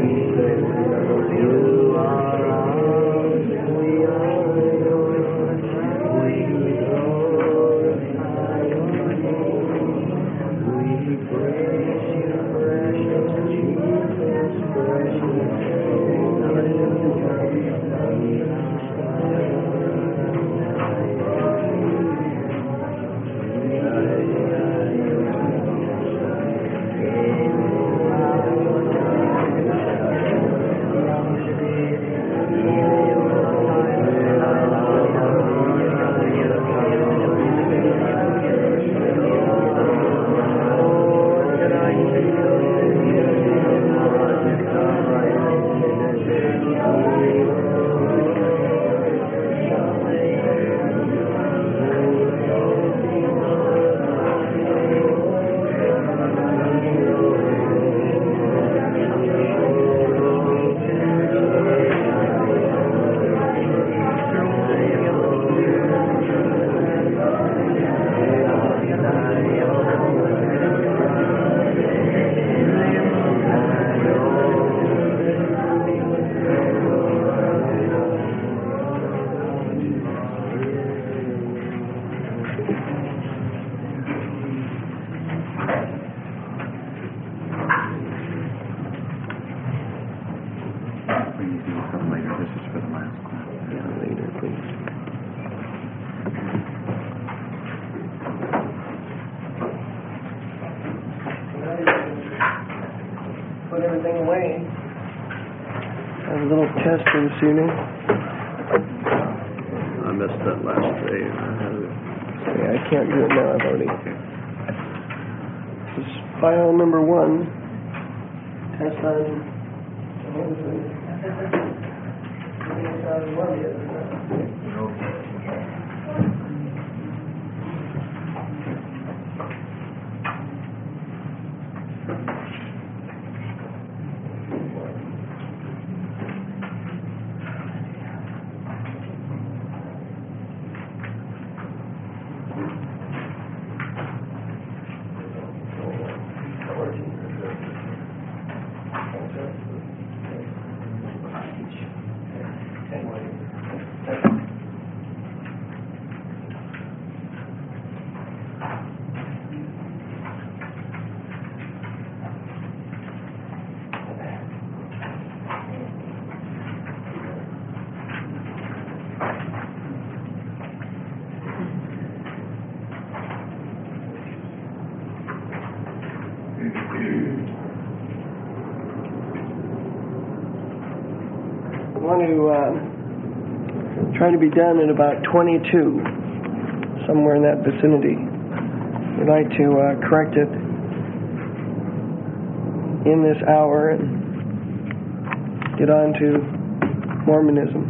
Put everything away. Have a little test for this evening. I missed that last day. Yeah, I can't do it now. I've already. This is file number 1. Test on. I want to try to be done at about 22, somewhere in that vicinity. We'd like to correct it in this hour and get on to Mormonism.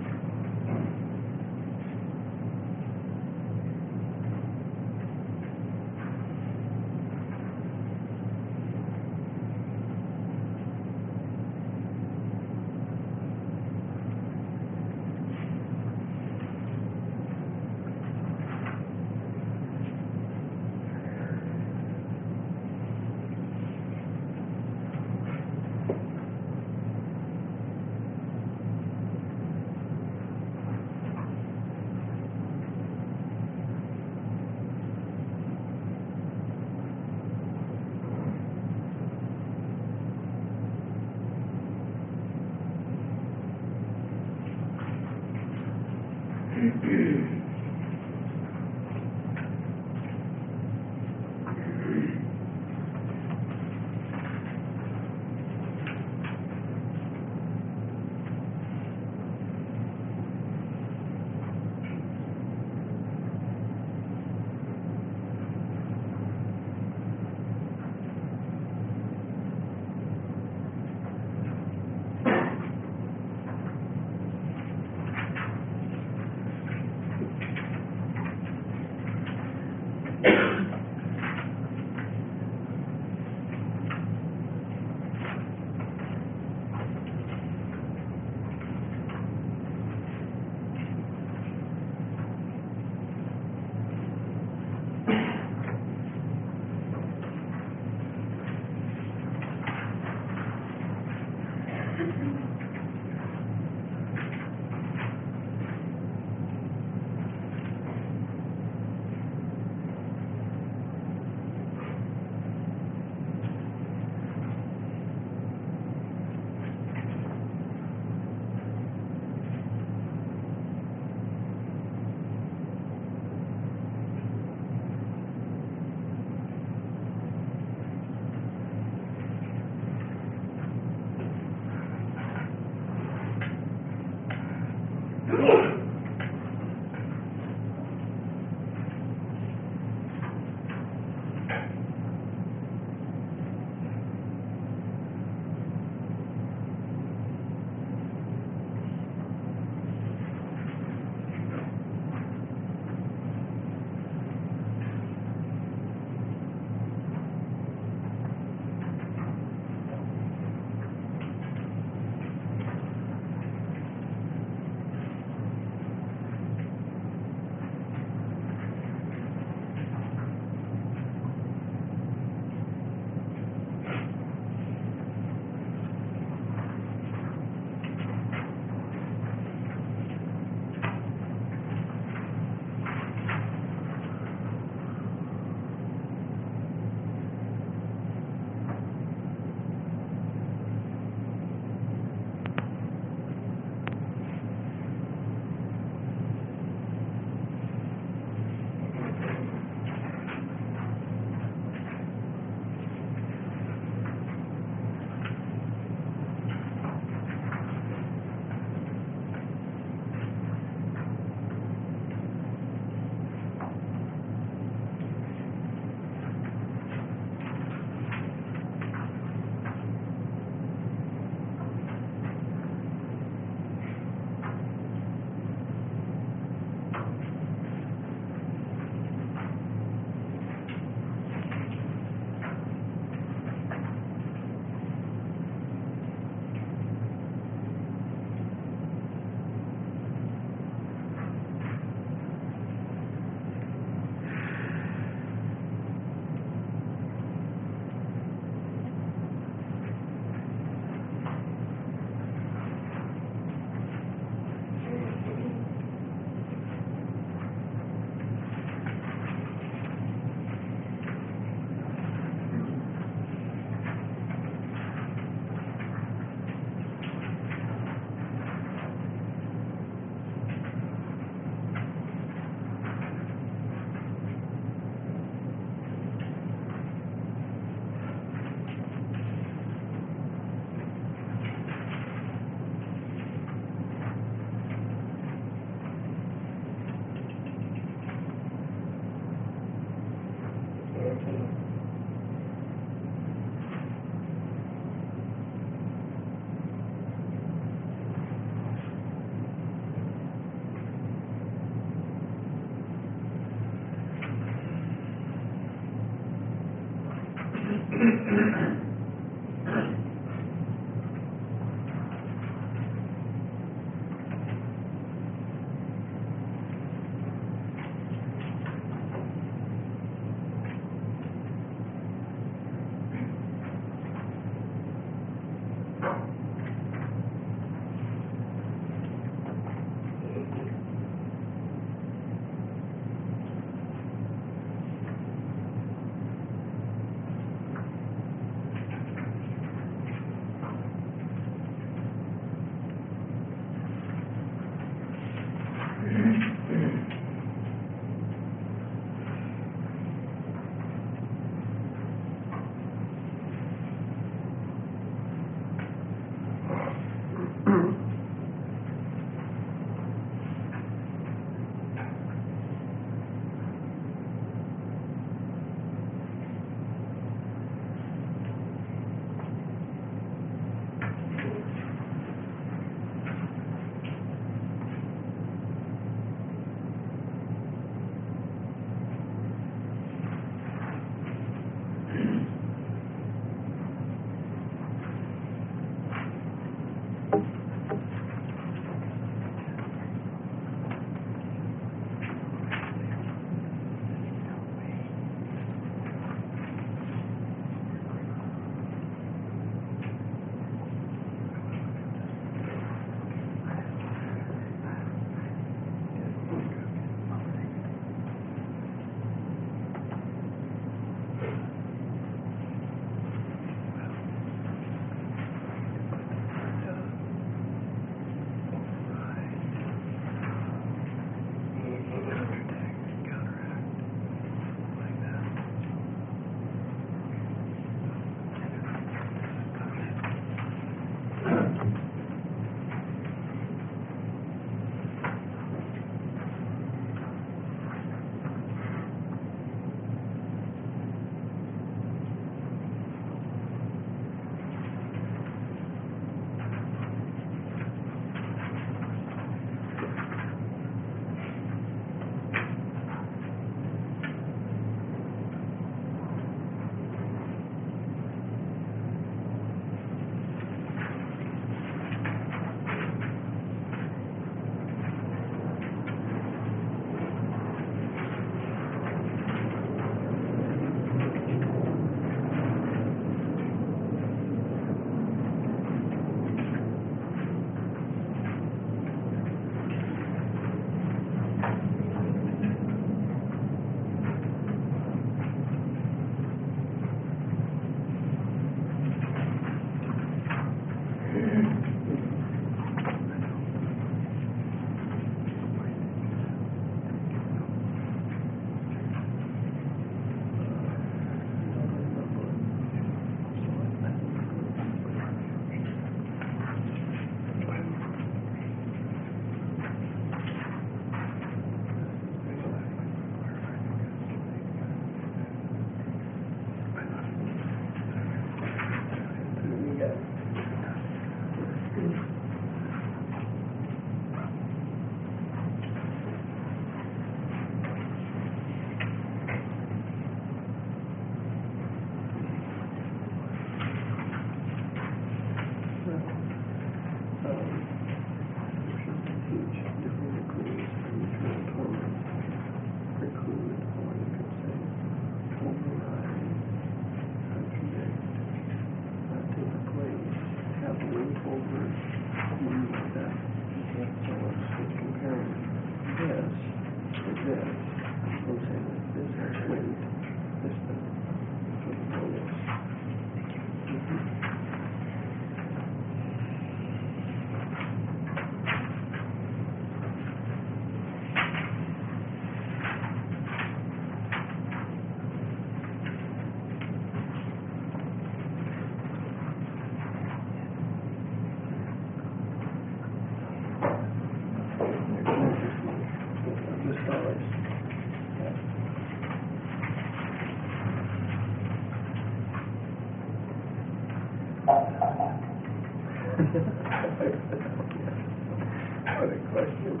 What a question.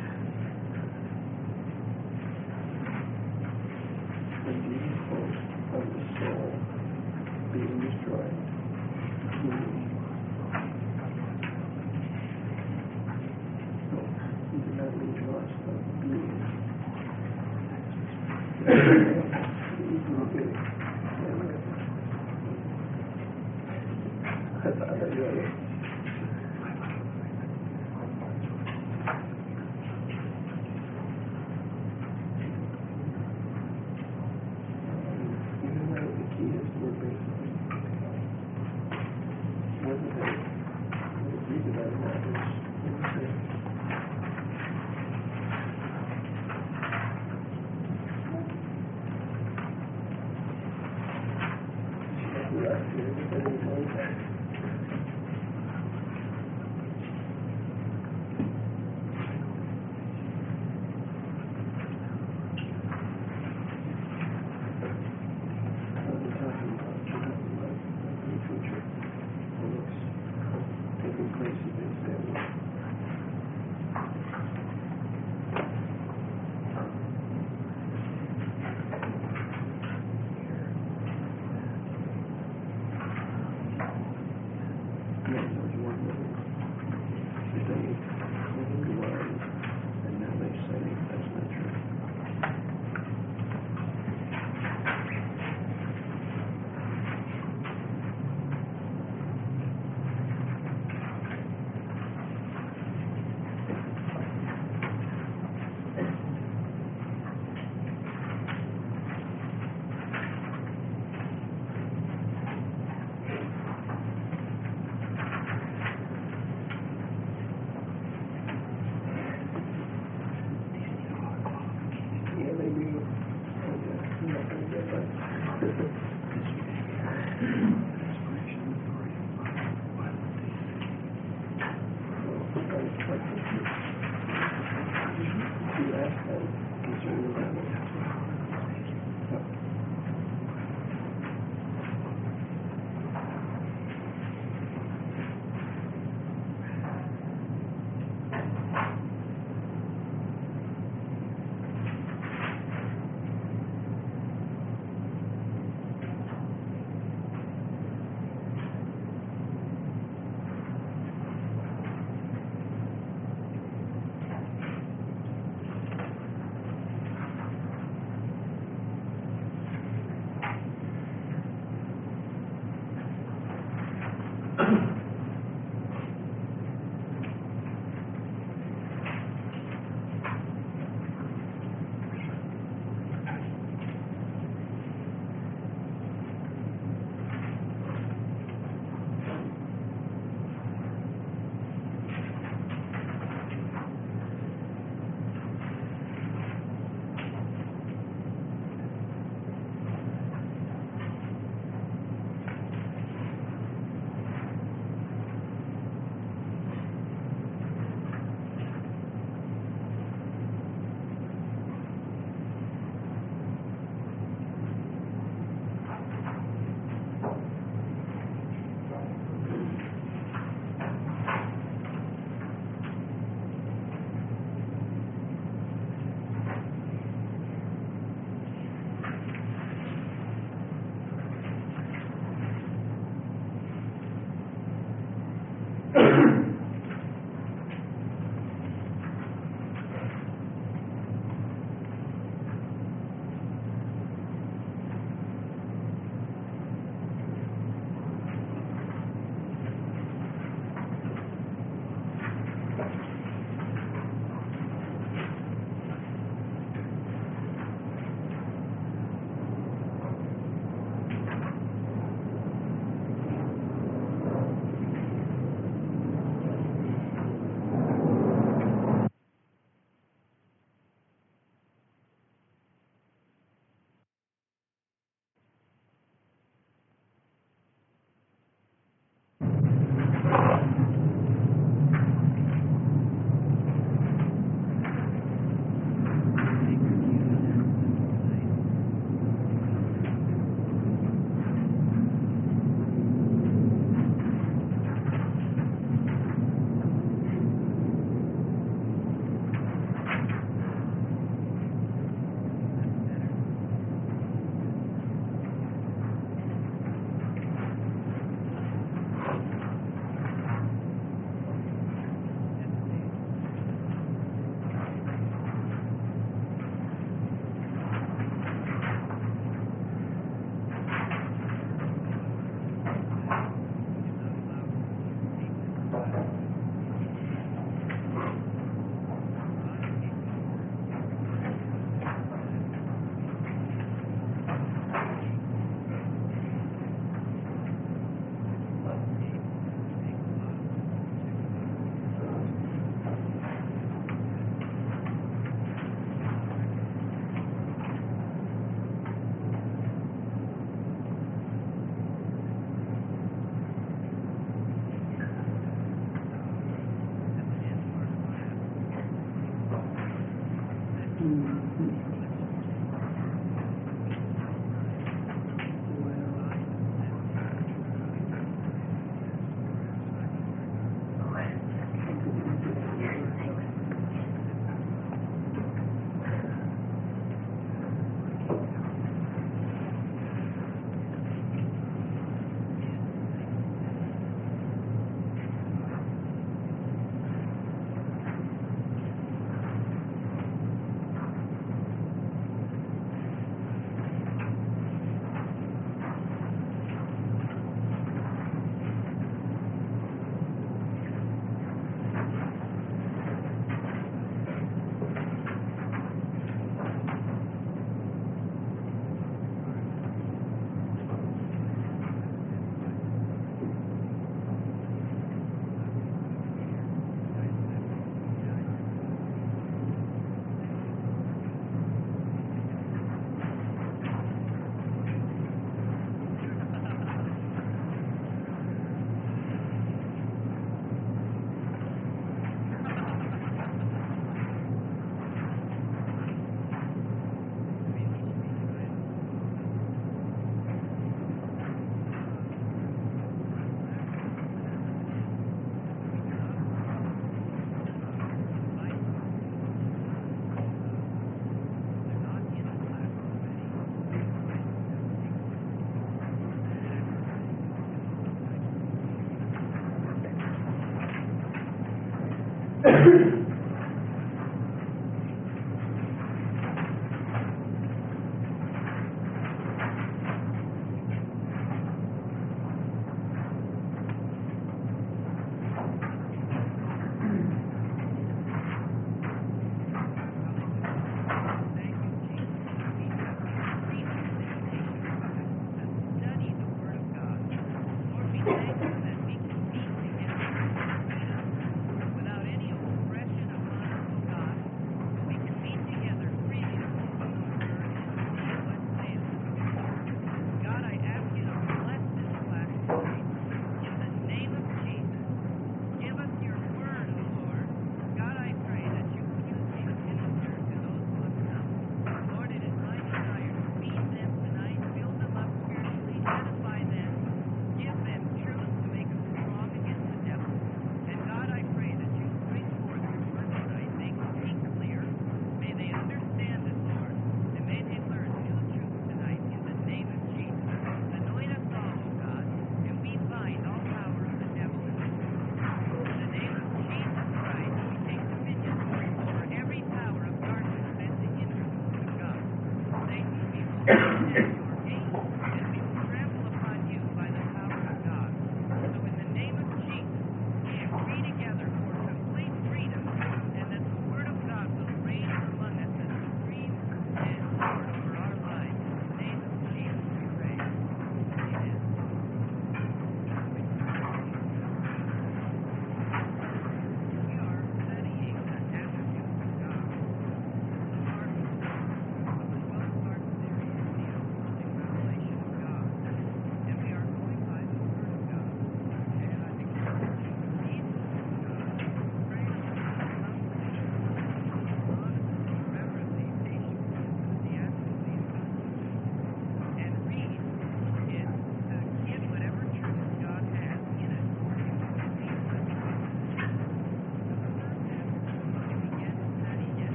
When do you post? of the soul being destroyed. You do not mean to us the being. I thought I read it.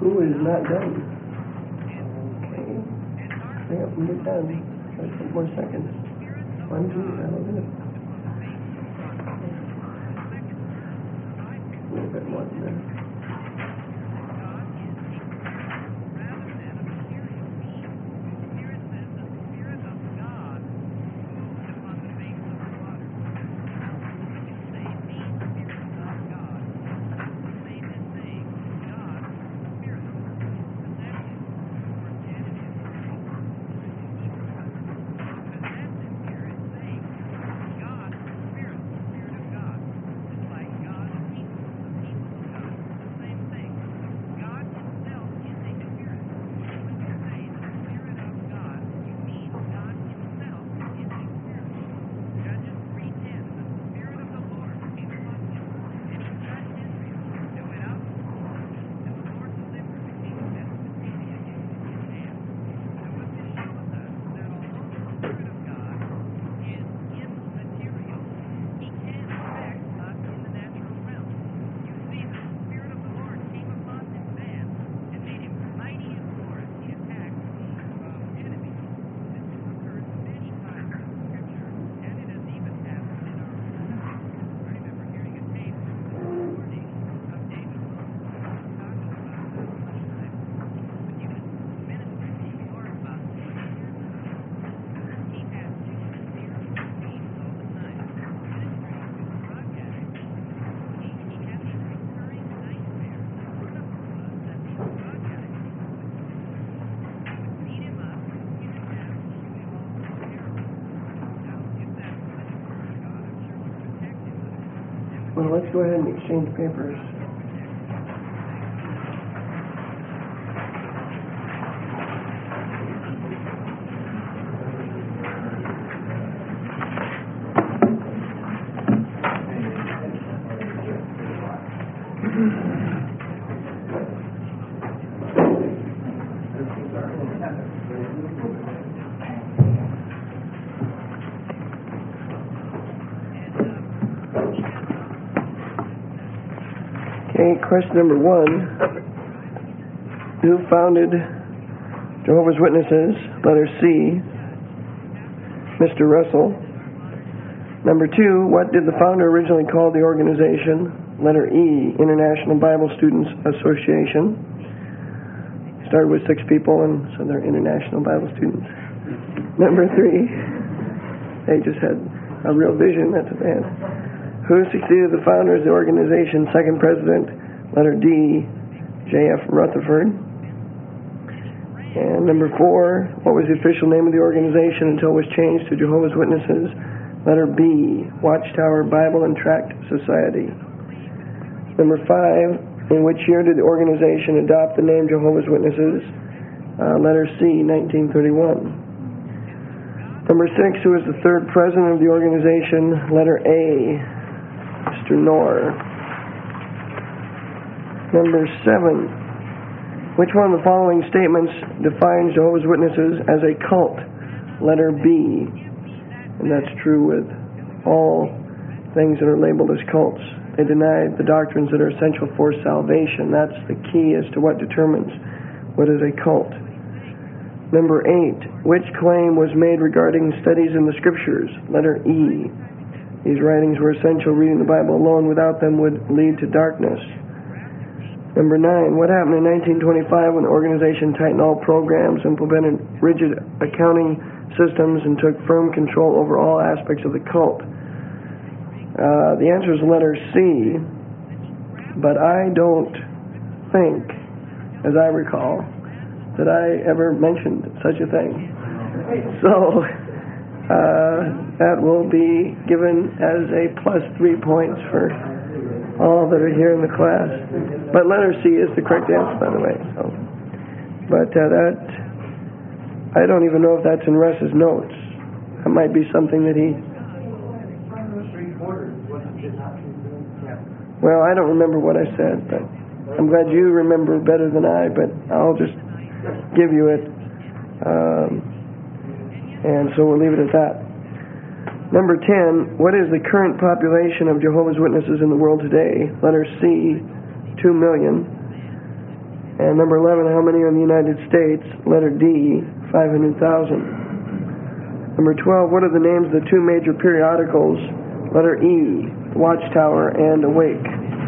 Who is not done? Okay. Yep, we're done. Got a couple more seconds. 1, 2, that'll do it. A little bit more than that. Well, let's go ahead and exchange papers. Okay, question number 1. Who founded Jehovah's Witnesses? Letter C, Mr. Russell. Number 2, what did the founder originally call the organization? Letter E, International Bible Students Association. Started with 6 people, and so they're International Bible Students. Number 3, they just had a real vision, that's a band. Who succeeded the founder of the organization, second president? Letter D, J.F. Rutherford. And number 4, what was the official name of the organization until it was changed to Jehovah's Witnesses? Letter B, Watchtower Bible and Tract Society. Number 5, in which year did the organization adopt the name Jehovah's Witnesses? Letter C, 1931. Number 6, who was the third president of the organization? Letter A, Mr. Knorr. Number 7, which one of the following statements defines Jehovah's Witnesses as a cult? Letter B. And that's true with all things that are labeled as cults. They deny the doctrines that are essential for salvation. That's the key as to what determines what is a cult. Number 8, which claim was made regarding studies in the Scriptures? Letter E. These writings were essential. Reading the Bible alone without them would lead to darkness. Number 9, what happened in 1925 when the organization tightened all programs, implemented rigid accounting systems, and took firm control over all aspects of the cult? The answer is letter C, but I don't think, as I recall, that I ever mentioned such a thing. So that will be given as a plus 3 points for all that are here in the class. But letter C is the correct answer, by the way. So, but that, I don't even know if that's in Russ's notes. That might be something that he... Well, I don't remember what I said, but I'm glad you remember better than I, but I'll just give you it. And so we'll leave it at that. Number 10, what is the current population of Jehovah's Witnesses in the world today? Letter C, 2 million. And number 11, how many are in the United States? Letter D, 500,000. Number 12, what are the names of the two major periodicals? Letter E, Watchtower and Awake.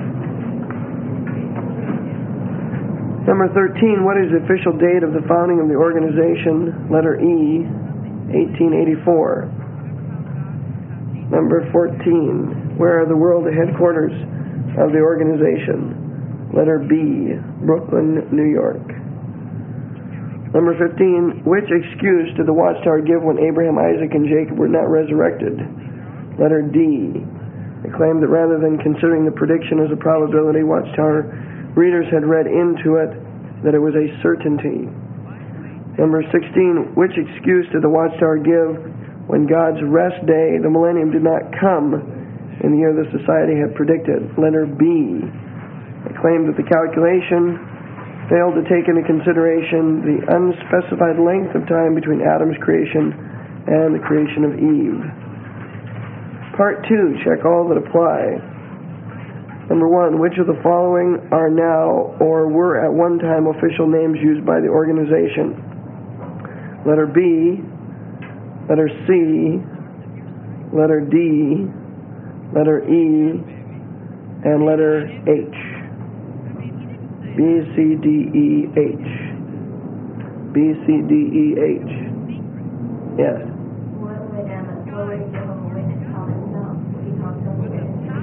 Number 13, what is the official date of the founding of the organization? Letter E, 1884. Number 14, where are the world headquarters of the organization? Letter B, Brooklyn, New York. Number 15, which excuse did the Watchtower give when Abraham, Isaac, and Jacob were not resurrected? Letter D, they claimed that rather than considering the prediction as a probability, Watchtower readers had read into it that it was a certainty. Number 16, which excuse did the Watchtower give when God's rest day, the millennium, did not come in the year the society had predicted? Letter B, they claimed that the calculation failed to take into consideration the unspecified length of time between Adam's creation and the creation of Eve. Part 2, check all that apply. Number 1, which of the following are now or were at one time official names used by the organization? Letter B, letter C, letter D, letter E, and letter H. B, C, D, E, H. B, C, D, E, H. Yes. What would Jehovah's Witness call himself? Would he call himself a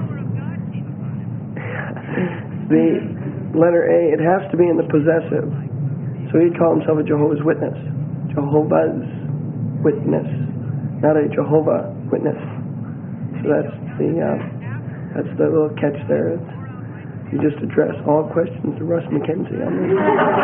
witness? The letter A, it has to be in the possessive. So he'd call himself a Jehovah's Witness. Jehovah's Witness, not a Jehovah Witness. So that's the little catch there. You just address all questions to Russ McKenzie on this.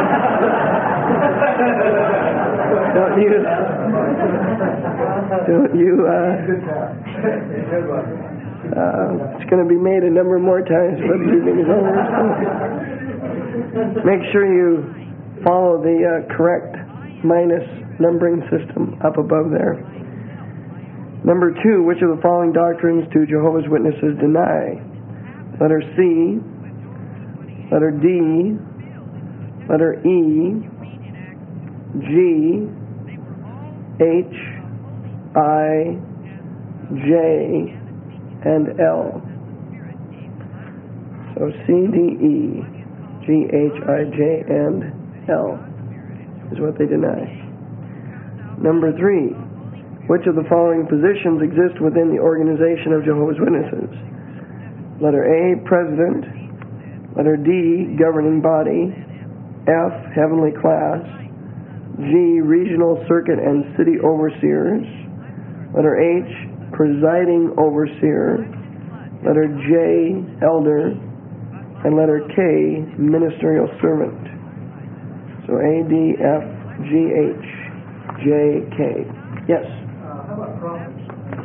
It's going to be made a number more times by the evening is over. Make sure you follow the correct minus numbering system up above there. Number 2, which of the following doctrines do Jehovah's Witnesses deny? Letter C, letter D, letter E, G, H, I, J, and L. So C, D, E, G, H, I, J, and L is what they deny. Number 3, which of the following positions exist within the organization of Jehovah's Witnesses? Letter A, President. Letter D, Governing Body. F, Heavenly Class. G, Regional Circuit and City Overseers. Letter H, Presiding Overseer. Letter J, Elder. And letter K, Ministerial Servant. So A, D, F, G, H, J, K. Yes? How about prophets?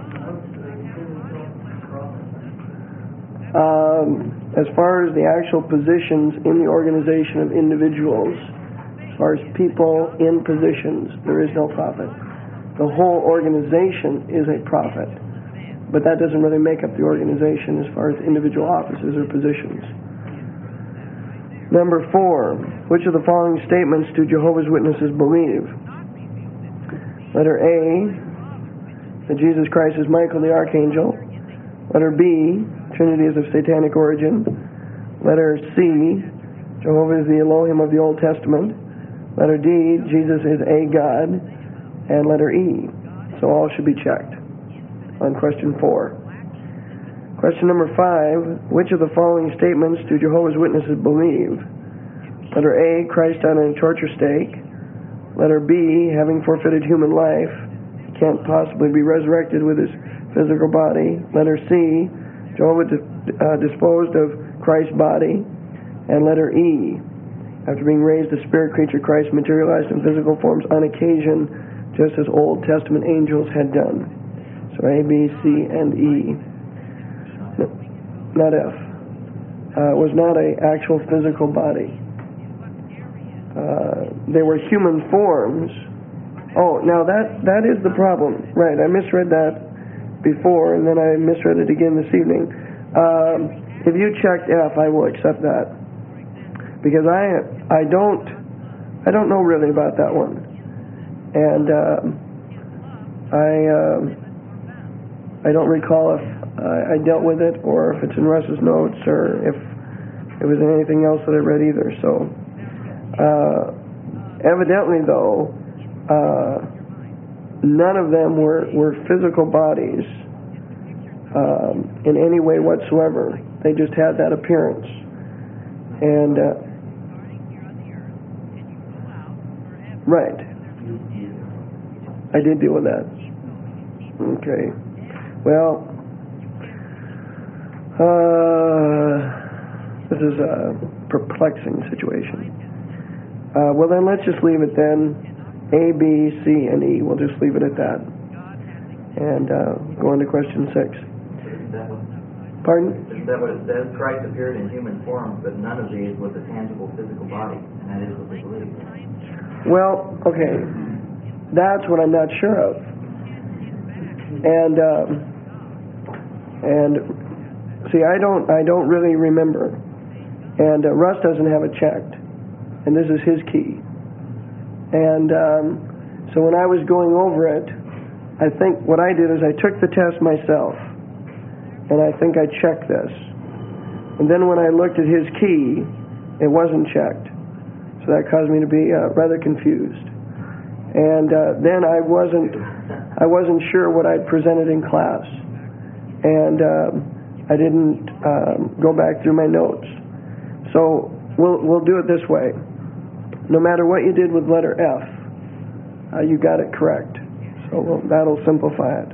As far as the actual positions in the organization of individuals, as far as people in positions, there is no prophet. The whole organization is a prophet, but that doesn't really make up the organization as far as individual offices or positions. Number 4, which of the following statements do Jehovah's Witnesses believe? Letter A, that Jesus Christ is Michael the Archangel. Letter B, Trinity is of satanic origin. Letter C, Jehovah is the Elohim of the Old Testament. Letter D, Jesus is a God. And letter E. So all should be checked on question 4. Question number 5, which of the following statements do Jehovah's Witnesses believe? Letter A, Christ died on a torture stake. Letter B, having forfeited human life, can't possibly be resurrected with his physical body. Letter C, Jehovah disposed of Christ's body. And letter E, after being raised a spirit creature, Christ materialized in physical forms on occasion, just as Old Testament angels had done. So A, B, C, and E. No, not F. Was not an actual physical body. They were human forms. Oh, now that is the problem. Right, I misread that before, and then I misread it again this evening. If you checked F, I will accept that. because I don't know really about that one, and I don't recall if I dealt with it or if it's in Russ's notes or if it was in anything else that I read either. So evidently, though, none of them were physical bodies in any way whatsoever. They just had that appearance. And right, I did deal with that. Okay. Well, this is a perplexing situation. Well, then let's just leave it then. A, B, C, and E. We'll just leave it at that. And go on to question 6. Pardon? Isn't that what it says? Christ appeared in human form, but none of these was a tangible physical body, and that is what we believe. Well, okay. That's what I'm not sure of. And see, I don't really remember. And Russ doesn't have it checked. And this is his key. And so when I was going over it, I think what I did is I took the test myself. And I think I checked this. And then when I looked at his key, it wasn't checked. So that caused me to be rather confused. And then I wasn't sure what I'd presented in class. And I didn't go back through my notes. So we'll do it this way. No matter what you did with letter F, you got it correct. So that'll simplify it.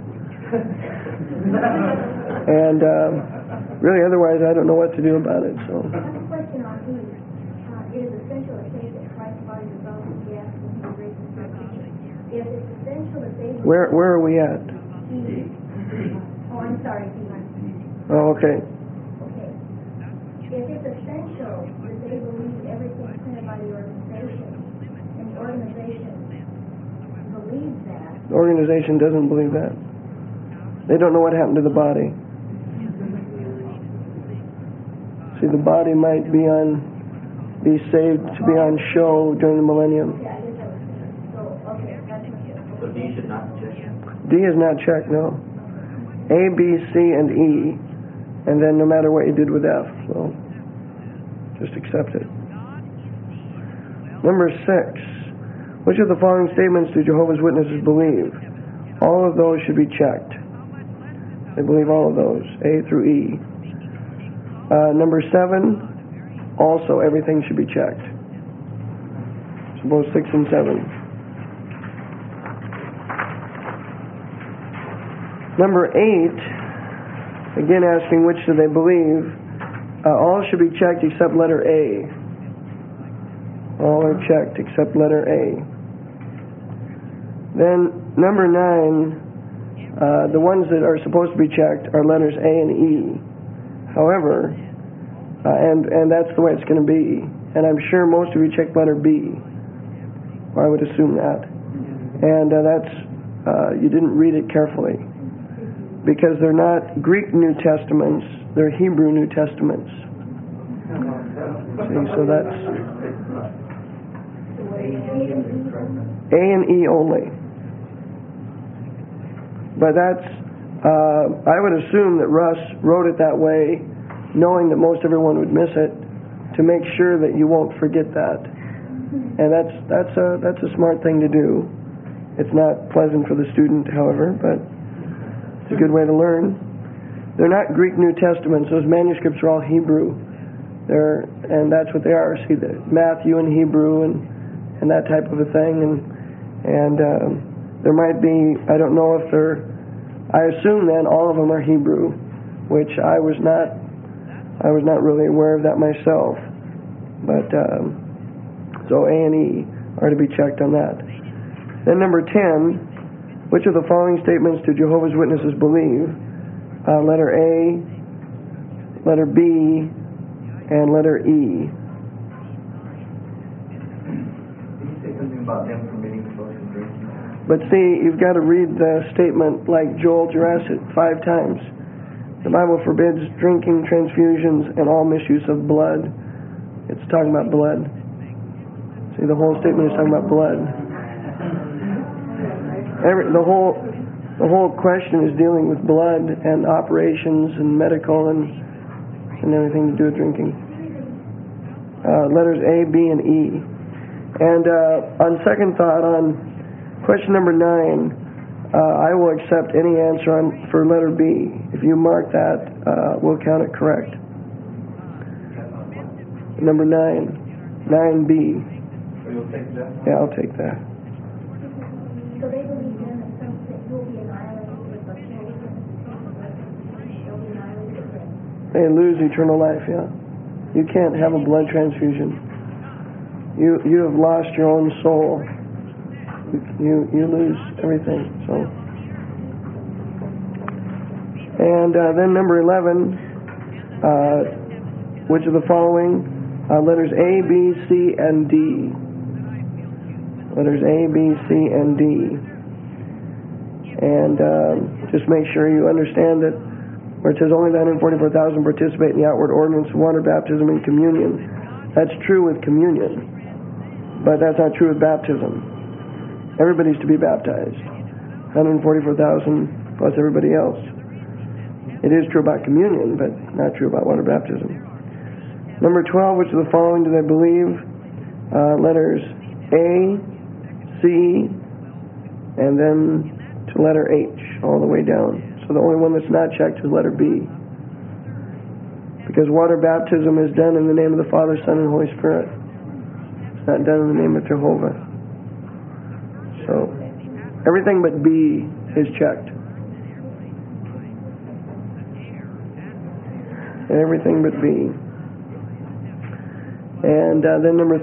And really, otherwise, I don't know what to do about it. So. I have a question on E. It is essential to say that Christ's body dissolved in gas when he was raised from the dead. If it's essential that they... Where are we at? E. Oh, I'm sorry, E. Oh, okay. Okay. If it's essential that they believe everything printed by the organization, and the organization believes that... The organization doesn't believe that. They don't know what happened to the body. See, the body might be saved to be on show during the millennium. Yeah, I guess I was thinking. So, okay, that's So D should not check. D is not checked, no. A, B, C, and E, and then no matter what you did with F, well, just accept it. Number 6. Which of the following statements do Jehovah's Witnesses believe? All of those should be checked. They believe all of those, A through E. Number 7, also everything should be checked. So both 6 and 7. Number 8, again asking which do they believe, all should be checked except letter A. All are checked except letter A. Then number 9, the ones that are supposed to be checked are letters A and E. However, and that's the way it's going to be. And I'm sure most of you checked letter B. Or I would assume that. And that's, you didn't read it carefully. Because they're not Greek New Testaments, they're Hebrew New Testaments. See, so that's A and E only. But that's, I would assume that Russ wrote it that way, knowing that most everyone would miss it, to make sure that you won't forget that. And that's a smart thing to do. It's not pleasant for the student, however, but it's a good way to learn. They're not Greek New Testaments. Those manuscripts are all Hebrew. And that's what they are. See, the Matthew in Hebrew and that type of a thing. And there might be, I don't know if they're, I assume then all of them are Hebrew, which I was not really aware of that myself. But so A and E are to be checked on that. Then number 10. Which of the following statements do Jehovah's Witnesses believe? Letter A, letter B, and letter E. Did you say something about them permitting social drinking? But see, you've got to read the statement like Joel Jurassic 5 times. The Bible forbids drinking, transfusions, and all misuse of blood. It's talking about blood. See, the whole statement is talking about blood. The whole question is dealing with blood and operations and medical and everything to do with drinking. Letters A, B, and E. And on second thought, on question number 9, I will accept any answer for letter B. If you mark that, we'll count it correct. Number 9, 9B. So you'll take that? Yeah, I'll take that. So they believe then that something will be annihilated with the children, they'll be annihilated with them. They lose eternal life, yeah. You can't have a blood transfusion. You have lost your own soul. You lose everything. So, and then number 11, which of the following letters A, B, C, and D? Letters A, B, C, and D. And just make sure you understand that where it says only the 144,000 participate in the outward ordinance of water baptism and communion. That's true with communion, but that's not true with baptism. Everybody's to be baptized. 144,000 plus everybody else. It is true about communion, but not true about water baptism. Number 12, which of the following do they believe? Letters A, C, and then to letter H, all the way down. So the only one that's not checked is letter B. Because water baptism is done in the name of the Father, Son, and Holy Spirit. It's not done in the name of Jehovah. So everything but B is checked. Everything but B. And then number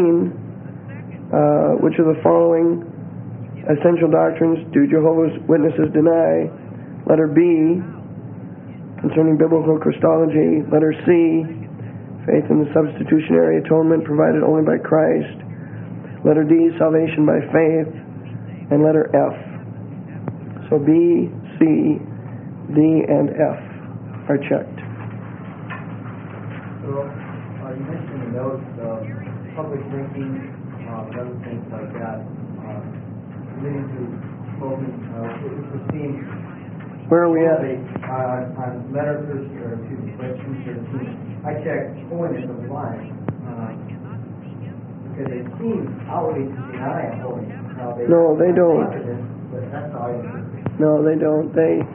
13, which of the following essential doctrines do Jehovah's Witnesses deny? Letter B, concerning biblical Christology. Letter C, faith in the substitutionary atonement provided only by Christ. Letter D, salvation by faith. And letter F. So B, C, D, and F are checked. So, you mentioned in the notes public drinking and other things like that, leading to smoking, which would seem... Where are we at? On letter 13, or excuse me, question 13, I checked holiness of life, because it seems outwardly to deny holiness. No, they don't. But that's how I understand. No, they don't. They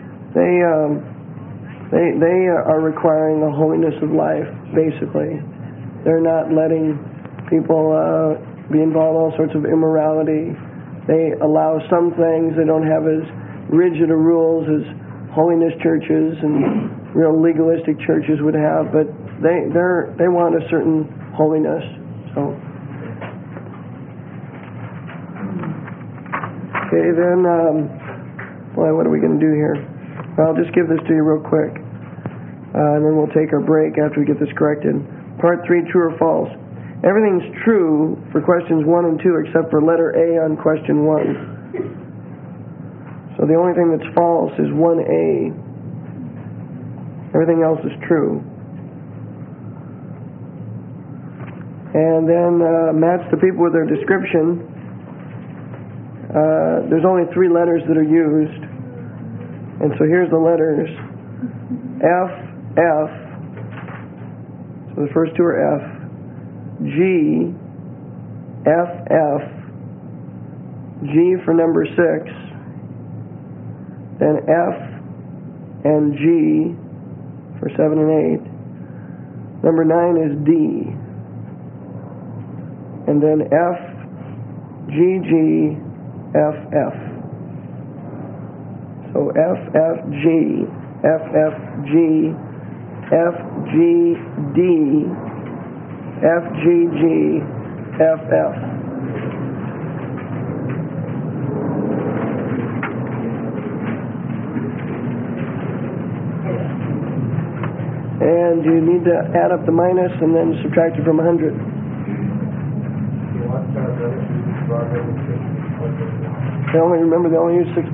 are requiring the holiness of life, basically. They're not letting people be involved in all sorts of immorality. They allow some things. They don't have as rigid a rules as holiness churches and real legalistic churches would have, but they want a certain holiness. So, okay, then, boy, what are we going to do here? Well, I'll just give this to you real quick, and then we'll take our break after we get this corrected. Part 3, true or false? Everything's true for questions 1 and 2 except for letter A on question 1. So the only thing that's false is 1A. Everything else is true. And then match the people with their description. There's only 3 letters that are used. And so here's the letters. F, F. So the first 2 are F. G, F, F. G for number 6. Then F and G for 7 and 8. Number 9 is D. And then F, G, G, F, F. So F, F, G, F, F, G, F, G, D, F, G, G, F, F. And you need to add up the minus and then subtract it from 100. They only use 6%.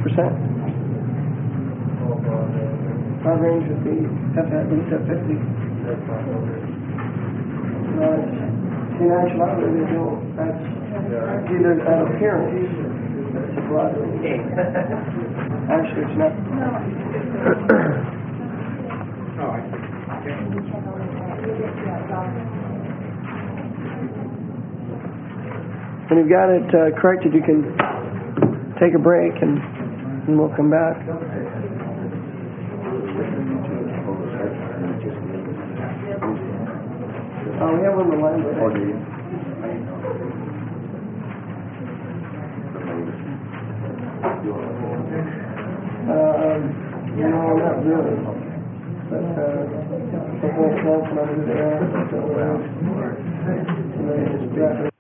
Our range would be F at least at 50. In actuality, they don't. That's either an appearance. That's a broad range. Actually, it's not. When you've got it corrected, you can take a break and we'll come back. We have on the line. No, not really. But the whole plant went under there. So, just drop it.